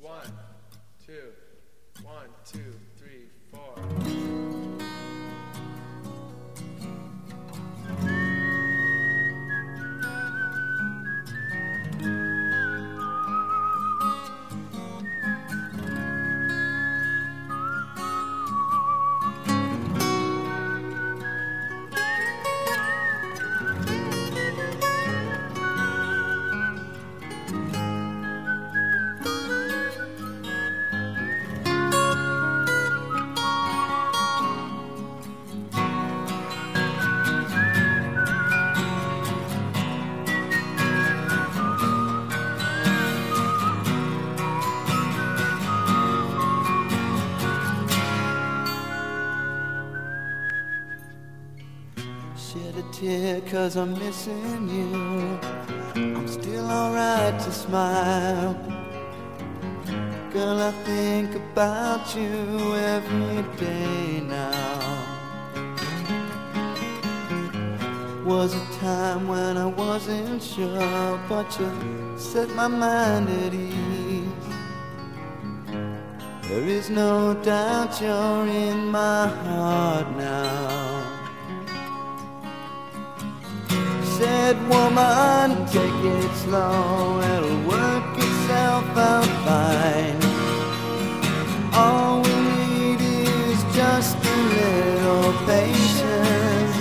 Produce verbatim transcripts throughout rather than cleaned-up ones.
One, two, one, two, three, four. Shed a tear cause I'm missing you. I'm still alright to smile. Girl, I think about you every day now. Was a time when I wasn't sure, but you set my mind at ease. There is no doubt you're in my heart now. Said, woman, take it slow, it'll work itself out fine. All we need is just a little patience.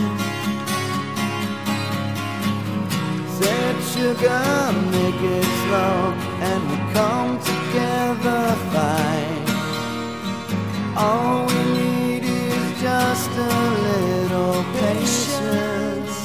Said, sugar, make it slow, and we'll come together fine. All we need is just a little patience.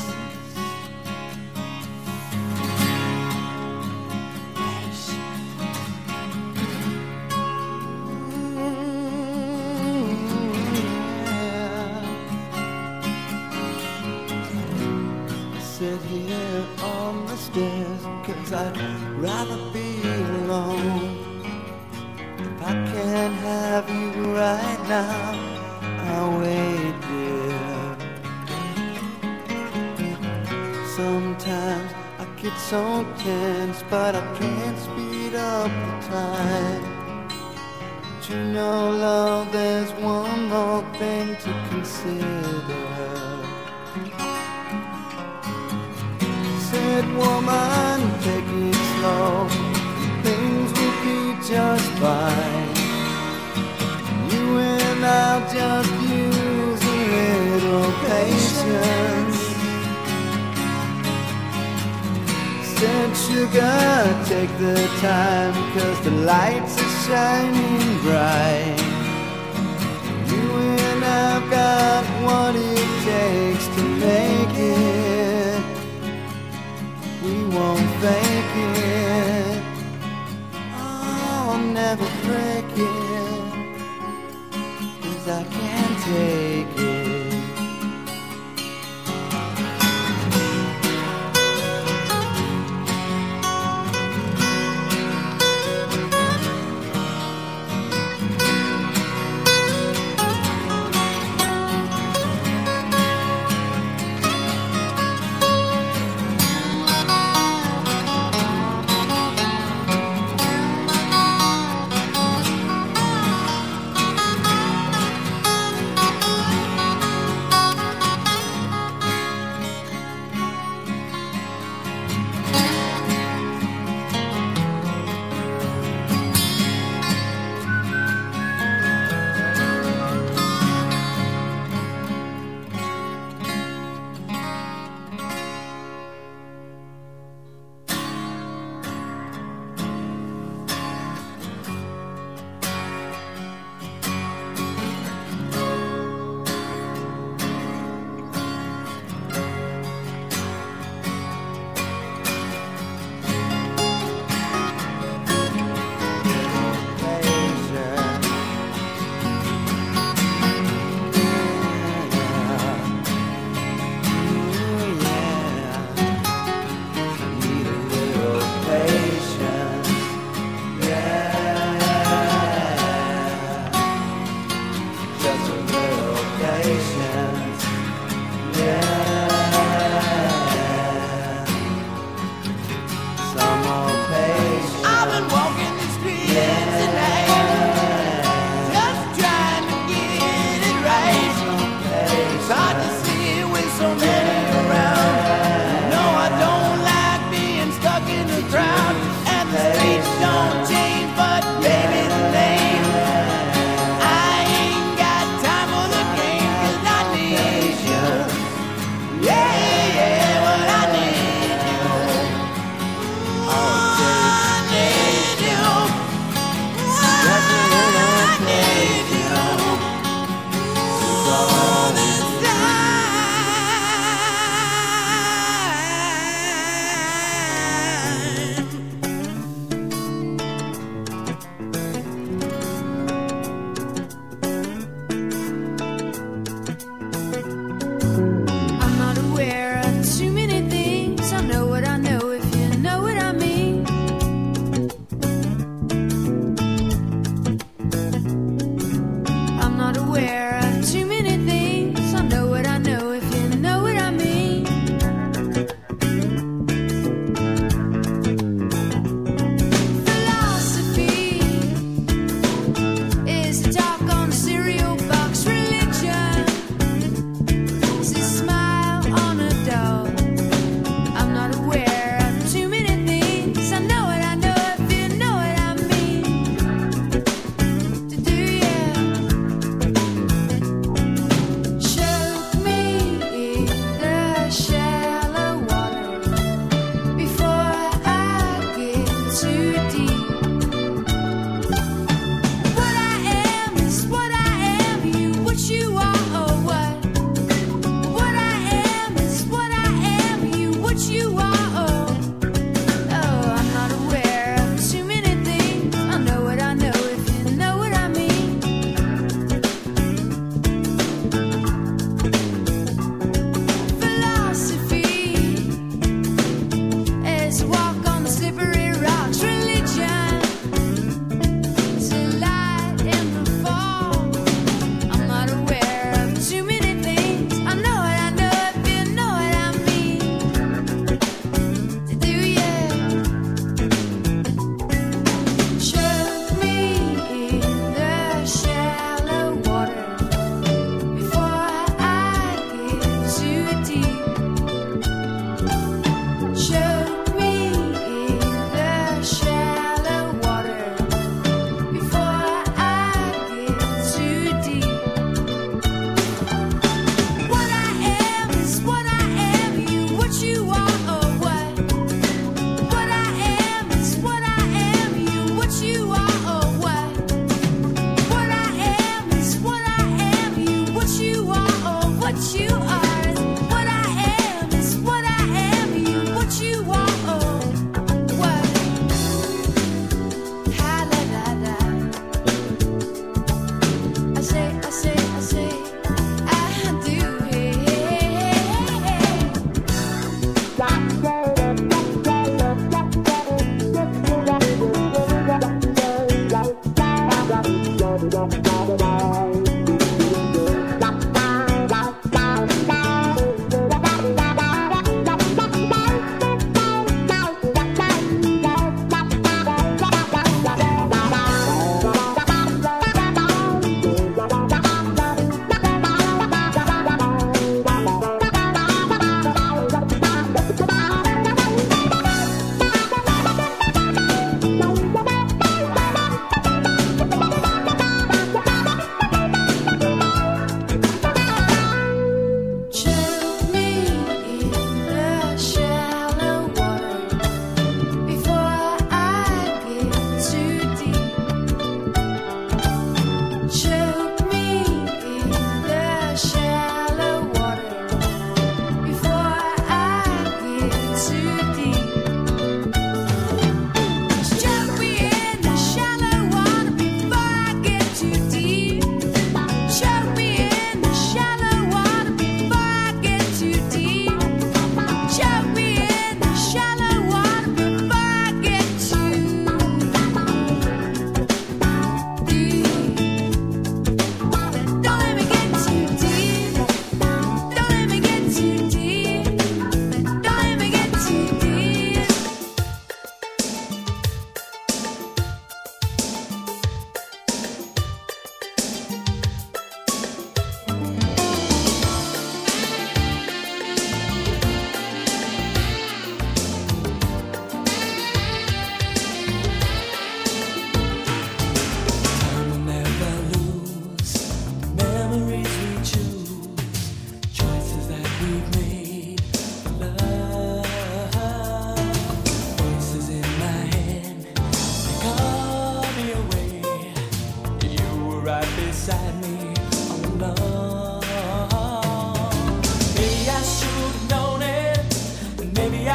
Sit here on the stairs, cause I'd rather be alone. If I can't have you right now, I'll wait there. Sometimes I get so tense, but I can't speed up the time. But you know, love, there's one more thing to consider. Said, woman, take it slow, things will be just fine. You and I'll just use a little patience. Said, sugar, take the time, cause the lights are shining bright. You and I've got what it takes to make it. We won't fake it, I'll never break it, cause I can't take it.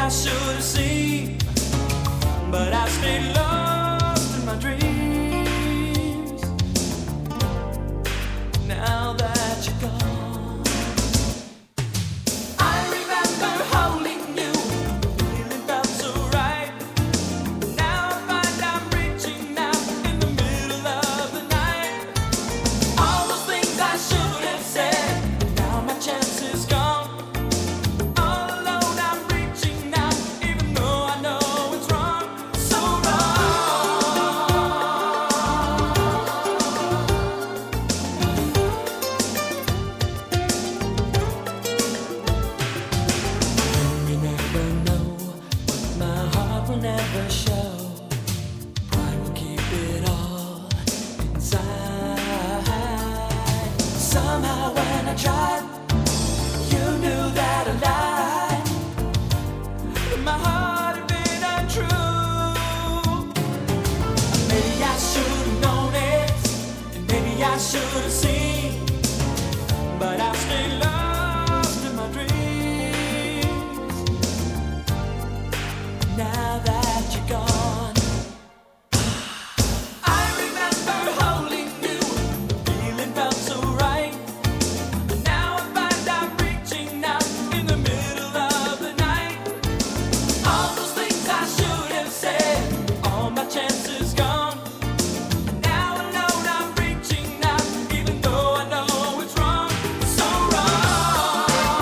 I should have seen, but I stayed lost in my dreams. Now that you're gone, I remember holding you, feeling felt so right. Now I find I'm reaching out in the middle of the night. All those things I should have said, now my chance is gone. Never show. Pride will keep it all inside. Somehow when I tried, you knew that I lied. My heart had been untrue. Maybe I should have known it, and maybe I should have seen, but I stayed lost in my dreams. Now that you're gone, I remember holding you, feeling felt so right. Now I find I'm reaching out in the middle of the night. All those things I should have said, all my chances gone. Now alone I'm reaching out, even though I know it's wrong, so wrong.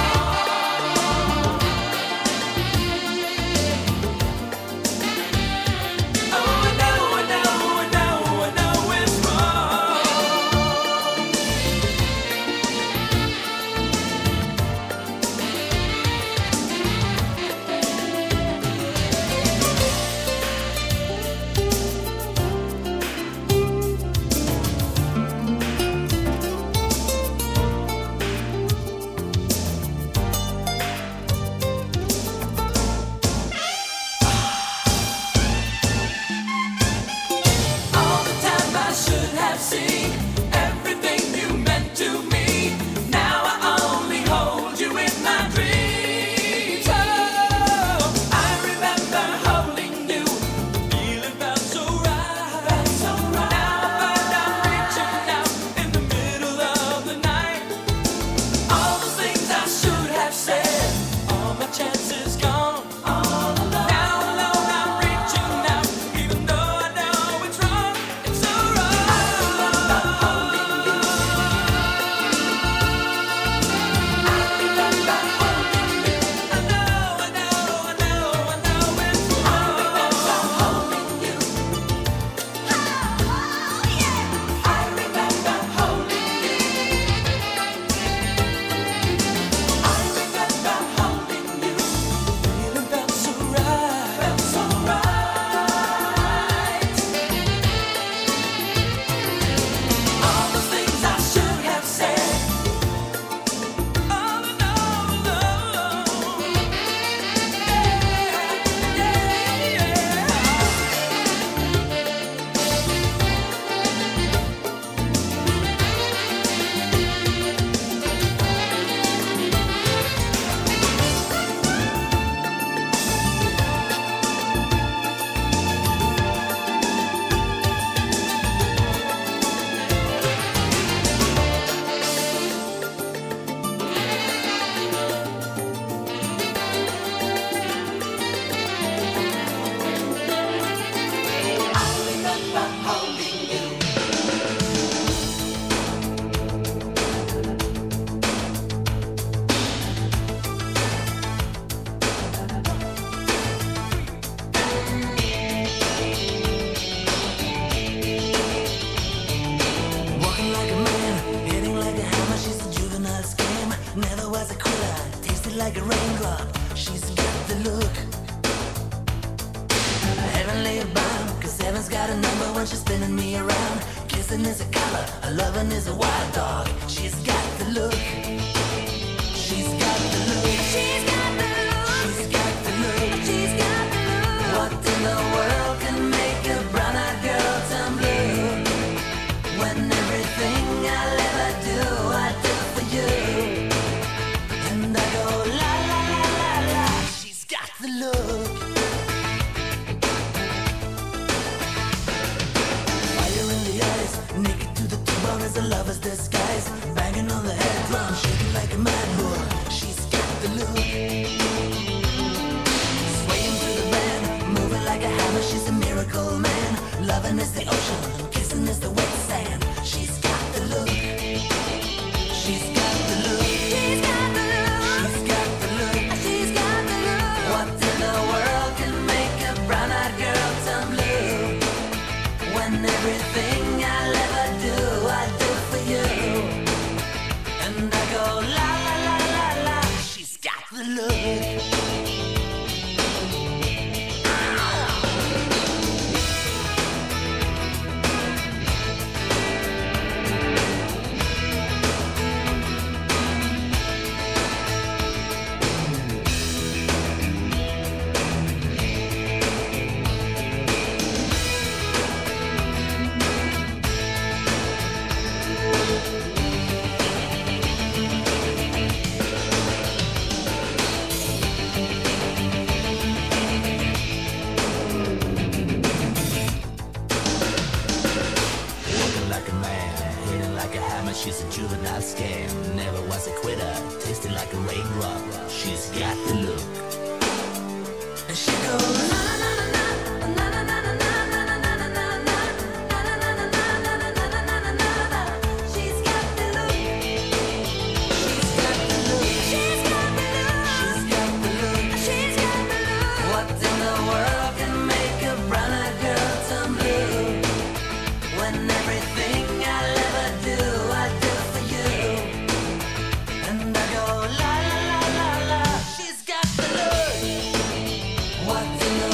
See everything you meant to me. Now I only hold you in my dreams. Oh, I remember holding you, feeling felt so right. Felt so right. Now I find I'm reaching out in the middle of the night. All the things I should have said, all my chances gone. All alone. Now alone I'm reaching out, even though I know it's wrong. It's so wrong. Never was a quitter, tasted like a raindrop. She's got the look, heavenly bound, cause heaven's got a number when she's spinning me around. Kissing is a color, a loving is a wild dog. She's got the look, she's got the look, she's got the look, she's got the look, she's got the look. What in the world can make a brown-eyed girl turn blue? When everything I'll ever do, I do for you. And I go la la la la la. She's got the look. the ocean, kissing is the wet sand. She's got the look. She's got the look. She's got the look. She's got the look. She's got the look. What in the world can make a brown-eyed girl turn blue? When everything I'll ever do, I do for you. And I go la la la la la. She's got the look. She's a juvenile scam, never was a quitter, tasted like a raindrop. She's got the look. And she goes na na na na na na na na na na na na na na. She's got the look. She's got the look. She's got the look. She's got the look. She's got the look. What in the world can make a brown-eyed girl turn blue? When everything I'll ever do, I do for you. And I go la la la la la. She's got the look. What in the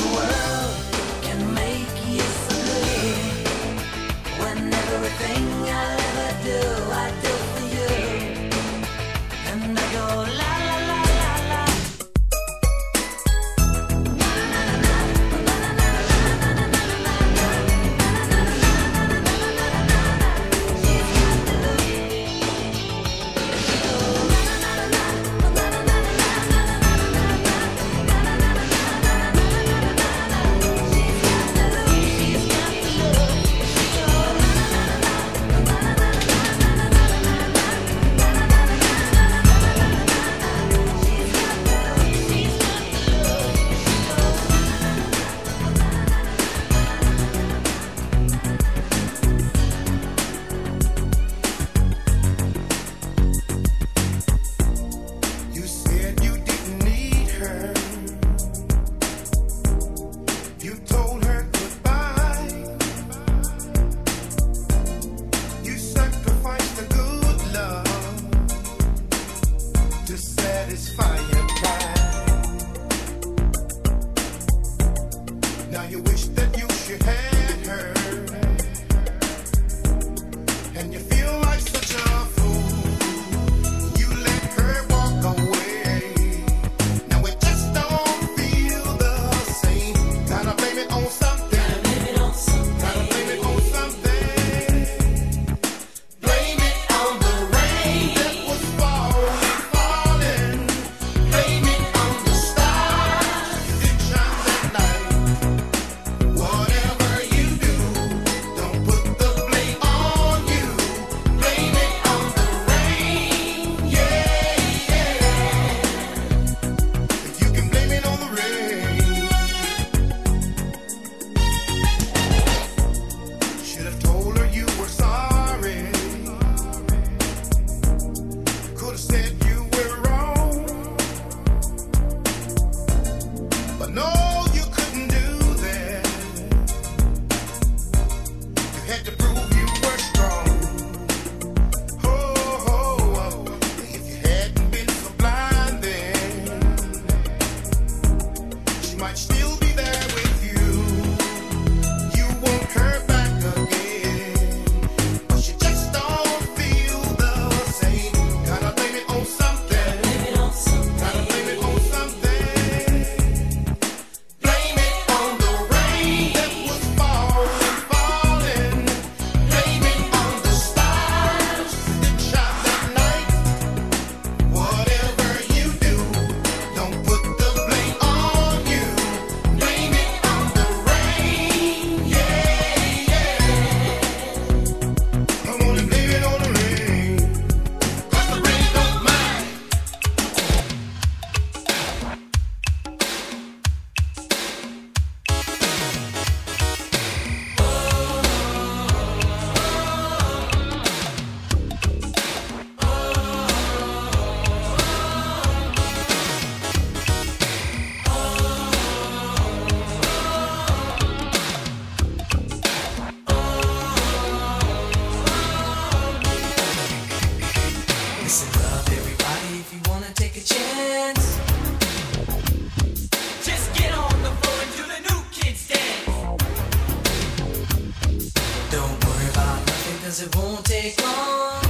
Don't worry about nothing, cause it won't take long.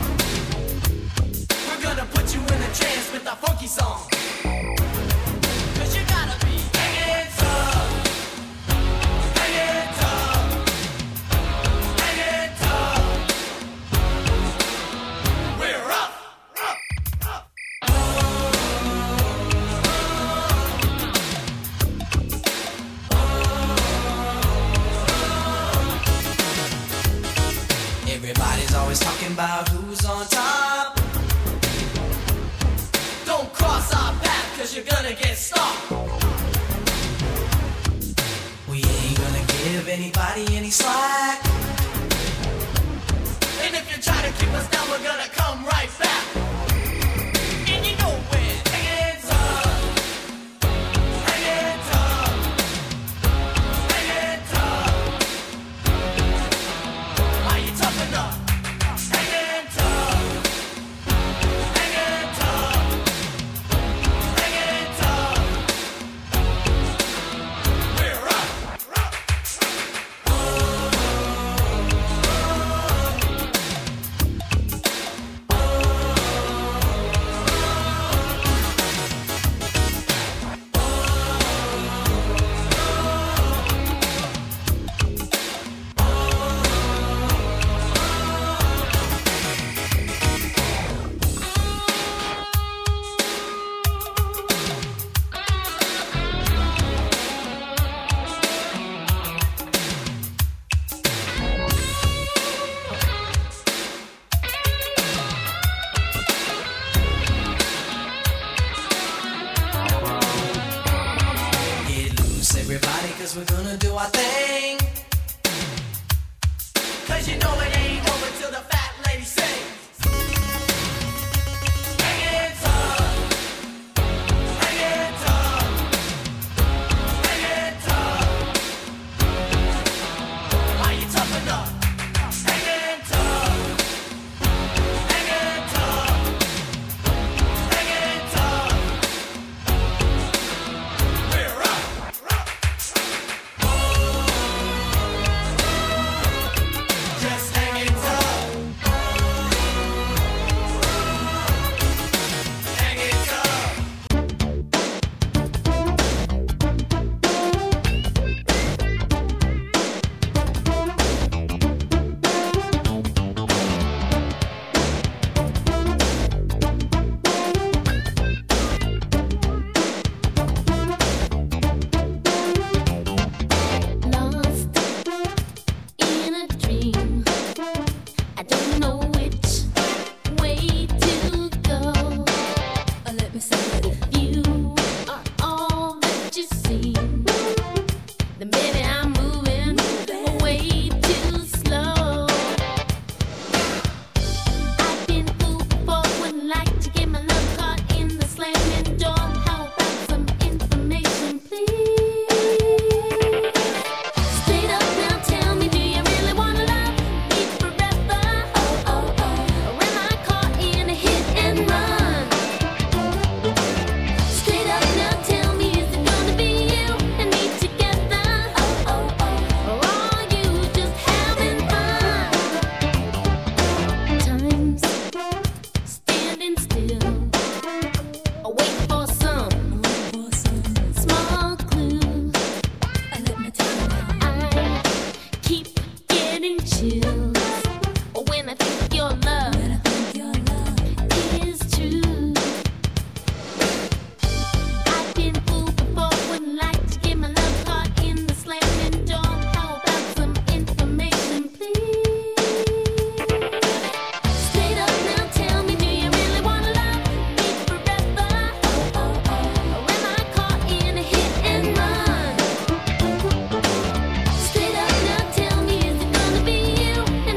We're gonna put you in a trance with a funky song. Cause you gotta be hanging tough, hanging tough, hanging tough. We're up, up, up. Everybody's always talking about who's on top. Don't cross our path, cause you're gonna get stopped. We ain't gonna give anybody any slack. And if you try to keep us down, we're gonna come right back. And you know we're hanging tough, hanging tough, hanging tough. Are you tough enough? Hanging tough, hanging tough, hanging tough. We're up, up, Get loose, everybody, cause we're gonna do our thing. Cause you know it ain't over till the fat lady sings. Hanging tough, hanging tough, hanging tough. Are you tough enough? Hanging tough, hanging tough, hanging tough. We're up, up. Just hanging tough, hanging tough. Lost in a dream. I don't know which way to go. Let me say it. If you are all that you seem, then maybe I'm moving way too slow. I've been fooled before, wouldn't like to get my love caught in the slamming door. How about some information, please? Straight up now, tell me, do you really wanna love me forever? Oh, oh, oh. Or am I caught in a hit and run? Straight up now, tell me, is it gonna be you and me together? Oh, oh, oh. Or are you just having fun? Time's standing still, wait for some small clue. Let me tell you now, I keep getting chills when I think your love is true. I've been fooled before, wouldn't like to get my love caught in the slamming door. How about some information, please? Straight up now, tell me, do you really wanna love me forever? Oh, oh, oh. Or am I caught in a hit and run? Straight up now, tell me, is it gonna be you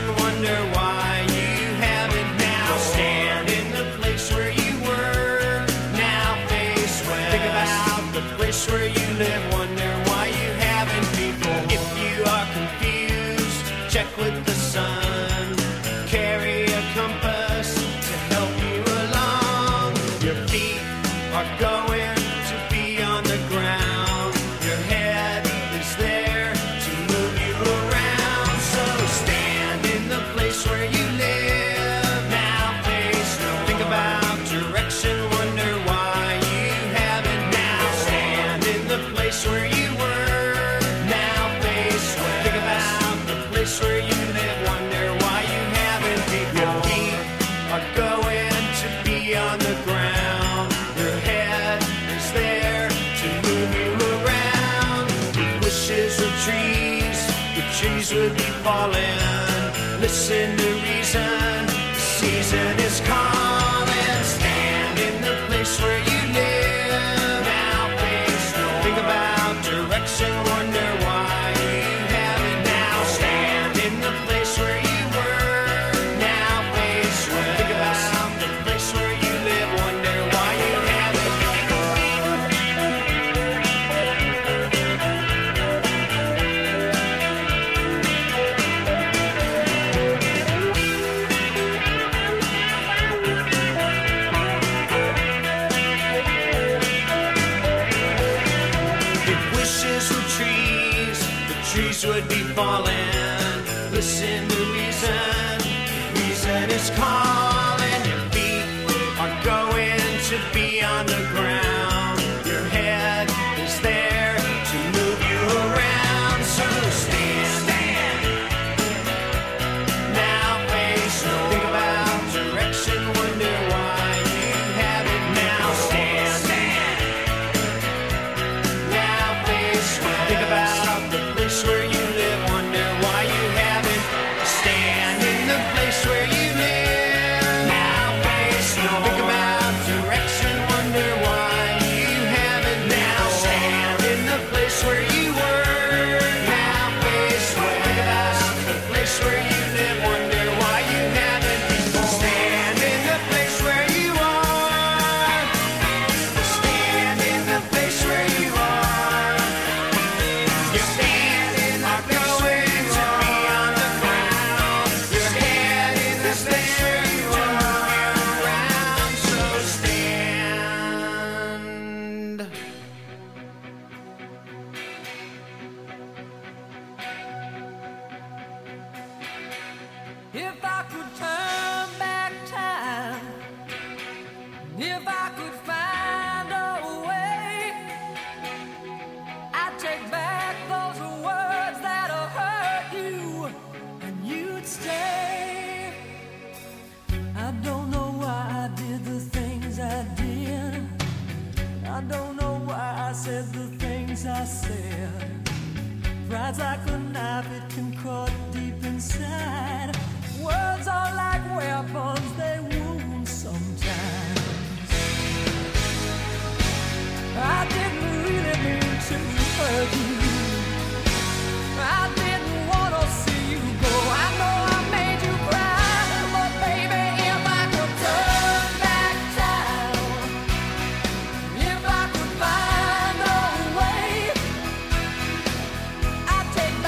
wonder why you haven't now. Stand in the place where you were, now face west. Think about the place where you live, wonder why you haven't before. If you are confused, check with the sun. Carry a compass to help you along. Your feet are going to be on the ground. Your head is there to move you around. So stand in the place where you live, now face north. Think about direction, wonder why you haven't now. Stand in the place where you were, now face west. Think about the place where you live, wonder why you haven't before. Your feet are going to be on the ground. Your head is there to move you around. With wishes of trees, the trees would be falling. Listen to reason, the season is calling. Stand in the place where you live, now face north. Think about direction, wonder why you haven't now. Stand in the place where you were, now face west. Think about the place where you live, wonder why you haven't. If wishes were trees, the trees would be falling. Listen to reason, reason is calling. Your feet are going to be on the ground. Your head is there to move you around. So stand, stand. Now face north. Think about direction, wonder why you haven't now. Stand, stand. Now face west. Think about the place where you live, wonder why you haven't. Stand in the place where you live, now face north. Think about direction, wonder why you haven't now. Stand in the place where you were, now face west. Think about the place where you live, wonder why you haven't before. Stand in the place where you are. Stand in the place where you are. Your feet are going to be on the ground. Your head is there to move you around. So stand. If I could turn back time, if I could find a way, I'd take back those words that have hurt you, and you'd stay. I don't know why I did the things I did. I don't know why I said the things I said. Pride's like a knife, it can cut deep inside. Words are like weapons, they wound sometimes. I didn't really mean to hurt you. I didn't want to see you go. I know I made you cry, but baby, if I could turn back time, if I could find a way, I'd take back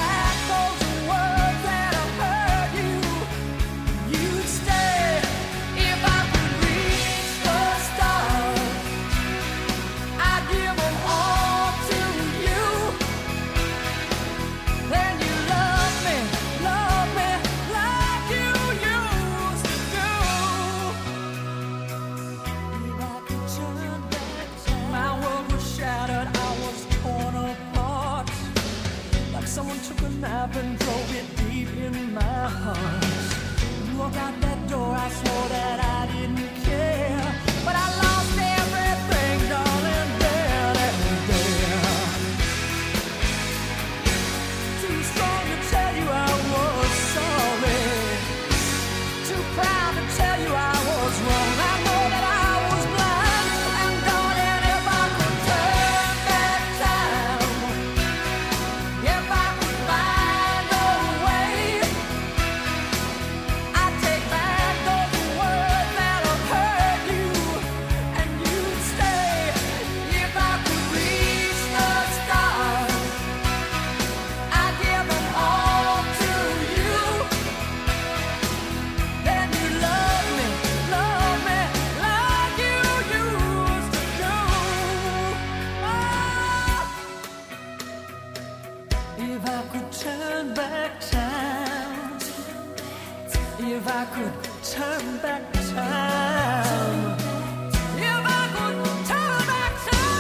if I could turn back time. If I could turn back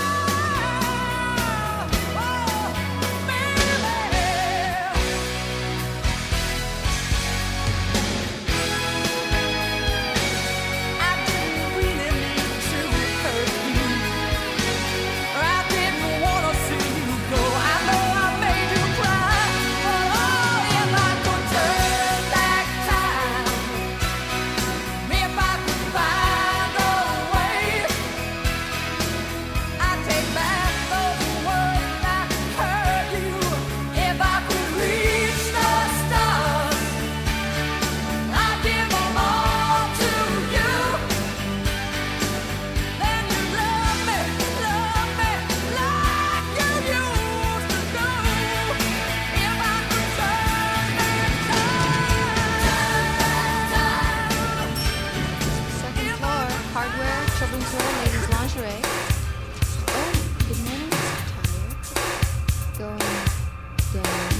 time, oh, baby. I didn't really mean to hurt you. I didn't want to see you go. I know I made you cry, but oh, if I could turn back time, if I could find a way, I'd take back those words I heard you. If I could reach the stars, I'd give them all to you. Then you love me, love me like you used to do. If I could turn back time. Second floor, hardware, children's wear, ladies' lingerie. Oh, good morning, Mister Tired. Going down.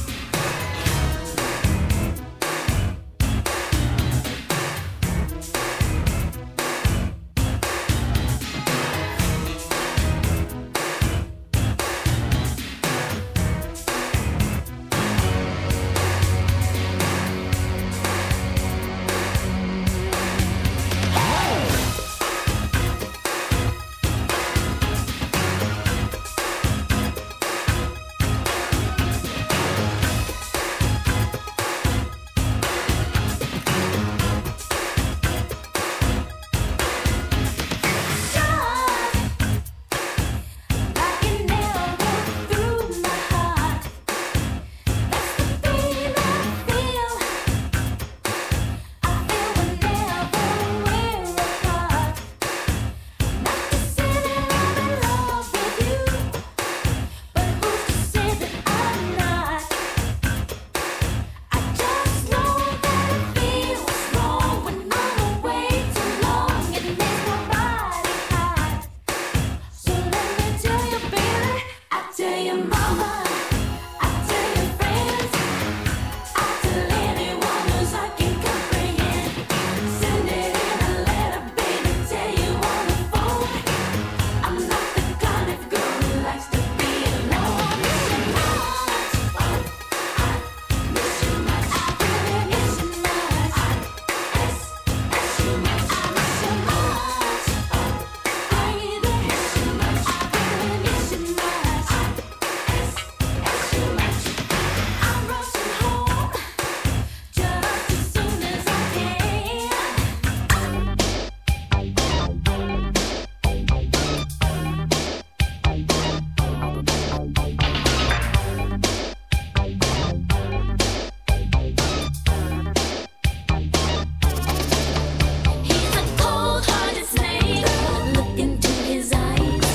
He's a cold-hearted snake. Look into his eyes.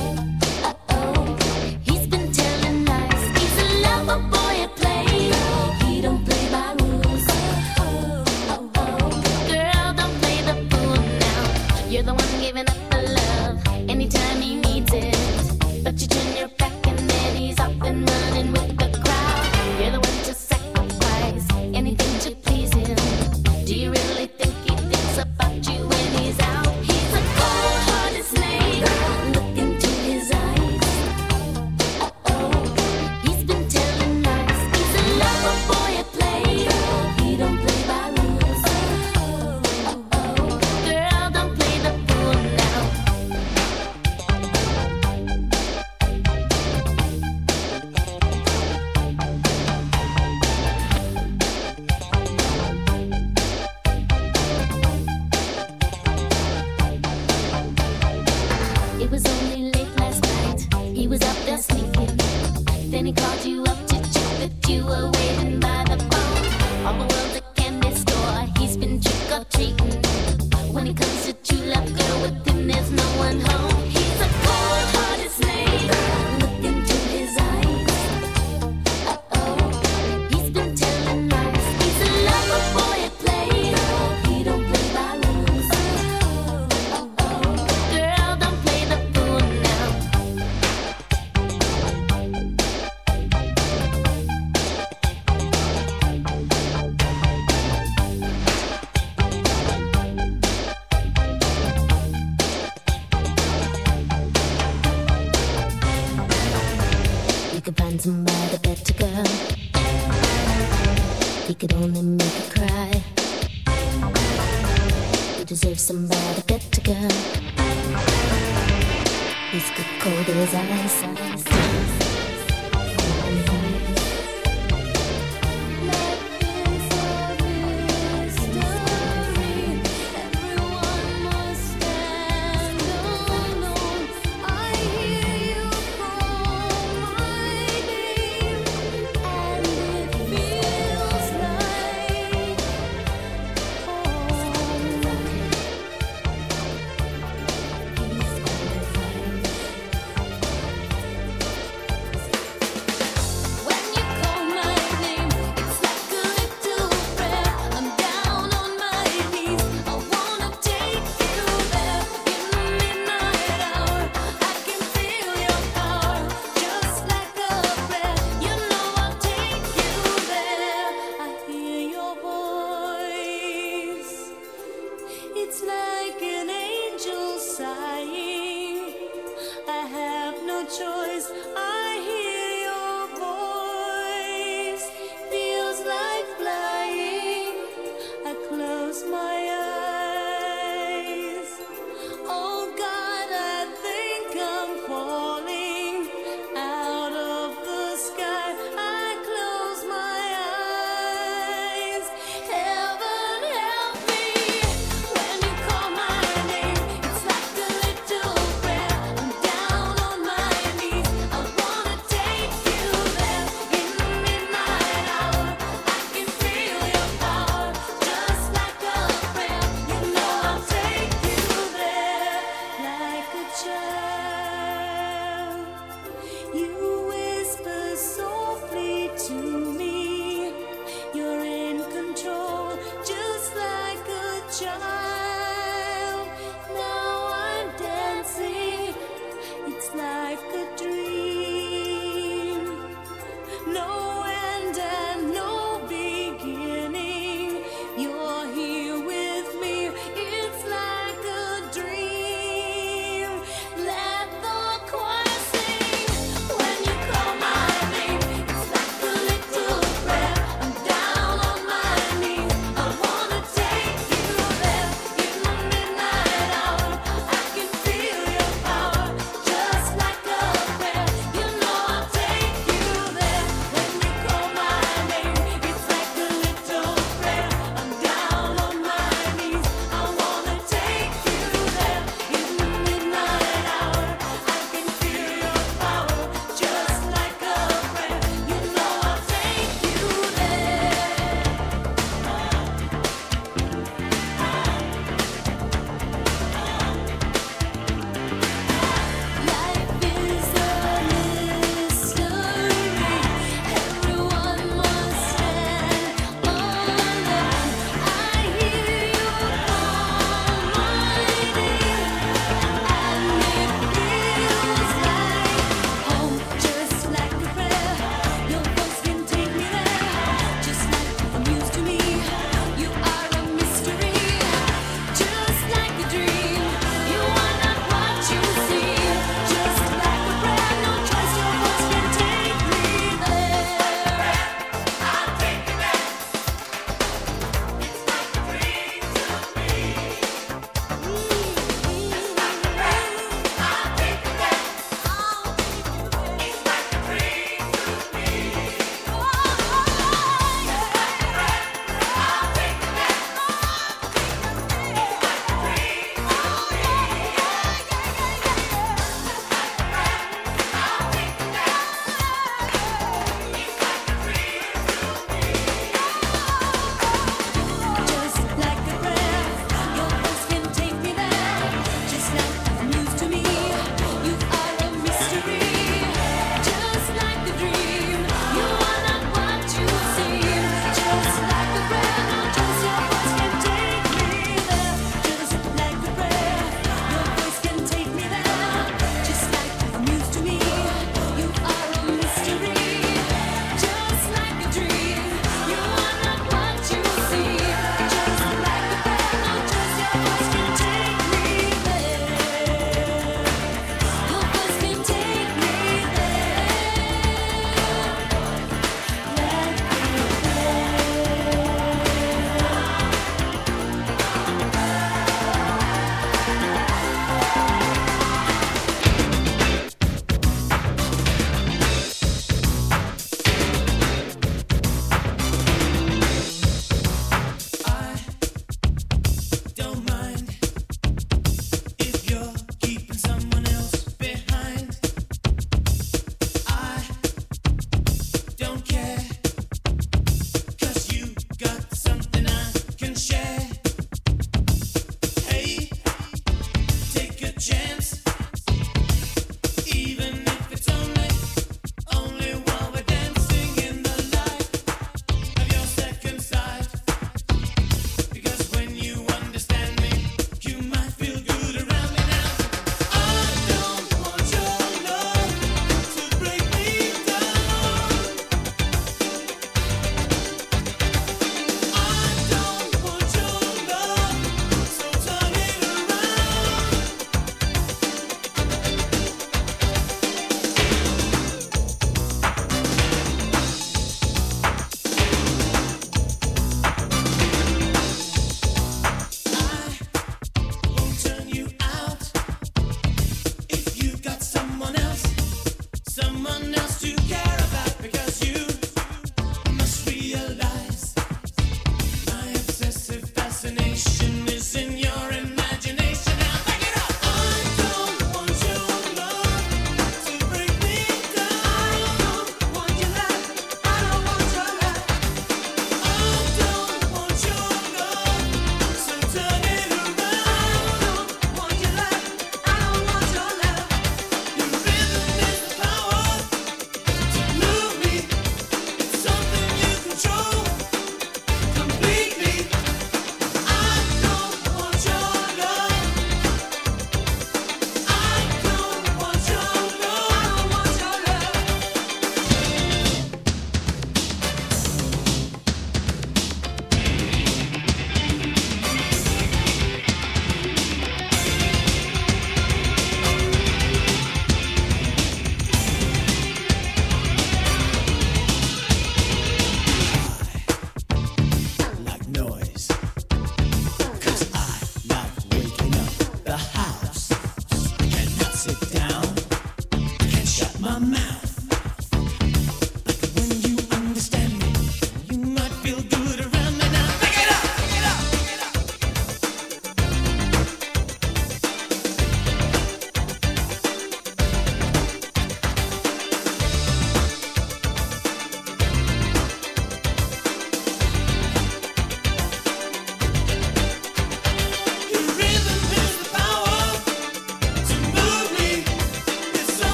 Uh-oh, he's been telling lies. He's a lover boy at play. He don't play by rules. Oh-oh, girl, don't play the fool now. You're the one giving up the love anytime he needs it. But you turn your back and then he's off and running with the crowd. You're the one to sacrifice anything to please him. Do you really think he thinks about you when he's out? He's a cold-hearted snake. Look into his eyes. Uh-oh, he's been telling lies. He's a lover boy at play. He don't play by rules. Uh-oh, girl, don't play the fool now. It was only late last night. He was out there sneaking. Then he called you up to check that you were waiting by the phone. All the world's a candy store. He's been trick or treating. When it comes to true love, girl, with him there's no one home. He's a cold-hearted snake. Look into his eyes. Uh-oh, he's been telling lies. He's a lover boy at play. He don't play by rules. Uh-oh, girl, don't play the fool now. could only make you cry. You deserve somebody better, girl. He's good cold as ice. It's like an angel sighing. I have no choice. I hear your voice. Feels like flying. I close my eyes. Oh God, I think I'm falling out of the sky. I close my eyes. Heaven help me. When you call my name, it's like a little prayer. I'm down on my knees. I wanna take you there in the midnight hour. I can feel your power, just like a prayer. You know I'll take you there like a child. You whisper softly to me. You're in control, just like a child. Now I'm dancing, it's like a dream. No end and no beginning. You're here with me, it's like a dream. Let the choir sing. When you call my name, it's like a little prayer. I'm down on my knees. I wanna take you there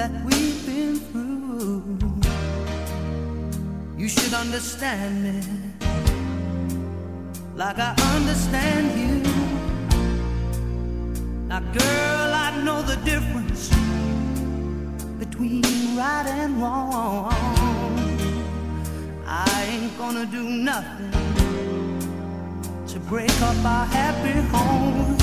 that we've been through. You should understand me like I understand you. Now, girl, I know the difference between right and wrong. I ain't gonna do nothing to break up our happy home.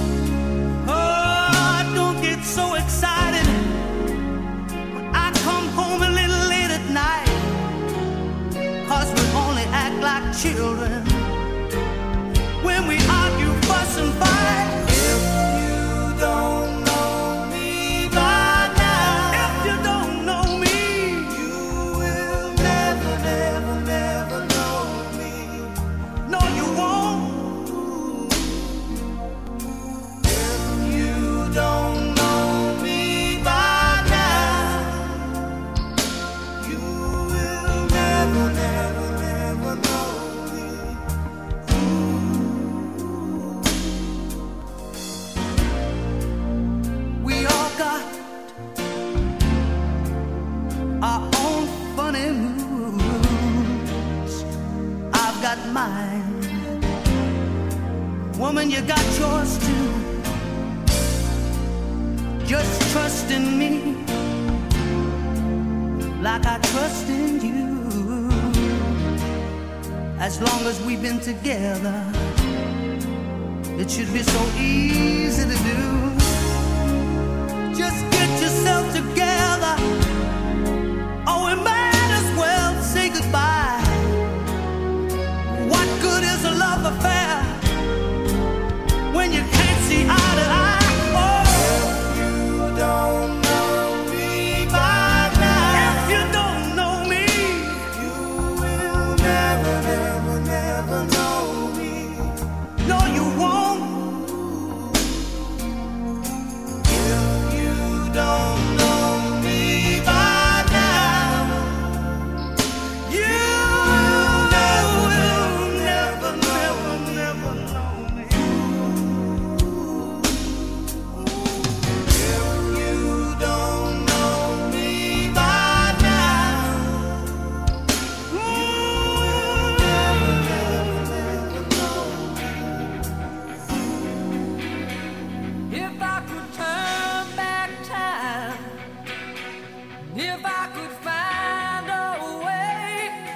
Oh, don't get so excited when I come home a little late at night, 'cause we only act like children when we argue, fuss and fight. If you don't know me by now, if you don't know me, you will never, never, never know me. No, you won't. If you don't know me by now, you will never, never, never know me. We all got our own funny moods. I've got mine. Woman, you got yours too. Just trust in me like I trust in you. As long as we've been together, it should be so easy to do. Just get yourself together, or we might as well say goodbye. What good is a love affair when you can't see eye to eye? Oh, if you don't know me by now, if you don't know me, you will never, never, never know me. No, you won't. If you don't know me by now, you will never, never, never know me. If you don't know me by now, you will never, never, never know me. If I could turn back time, if I could find a way,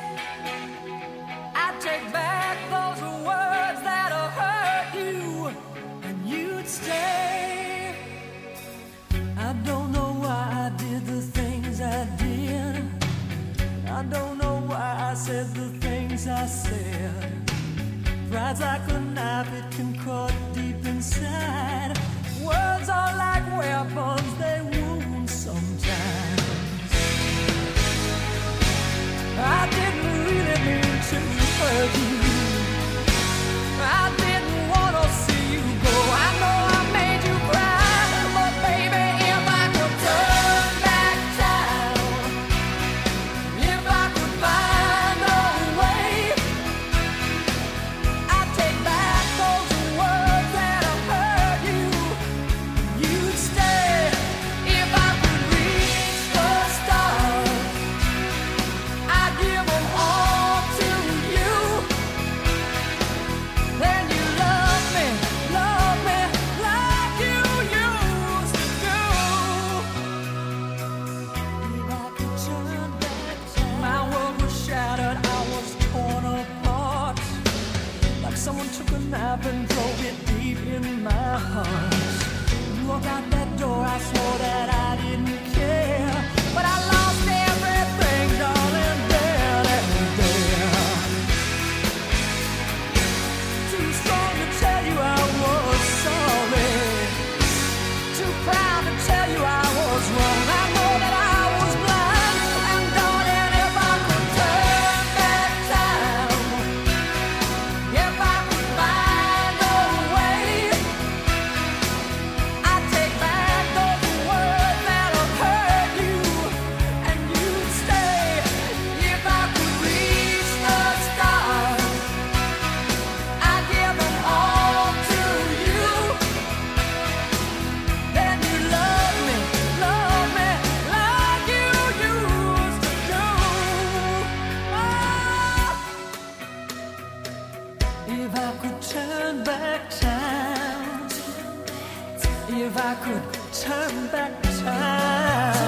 I'd take back those words that have hurt you, and you'd stay. I don't know why I did the things I did. I don't know why I said the things I said. Pride's like a knife, it can cut deep inside. Words are like weapons, they wound sometimes. I didn't really mean to hurt you. I didn't want to see you go. I know I made you cry, but baby, if I could turn back time, if I could find a way, I'd take back those words that have hurt you. You'd stay. If I could reach the stars, I'd give them all to you. Then you love me, love me like you used to do. If I could turn back time, my world was shattered, I was torn apart. Like someone took a knife and drove it deep in my heart. You walked out that door, I swore that I didn't care, but I lost everything, darling, there and there. Too strong to tell you I was sorry, too proud to tell you I was wrong. I know that I was blind, and darling, if I could turn back time, if I could find a way, I'd take back those words that have hurt you. If I could turn back time, if I could turn back time.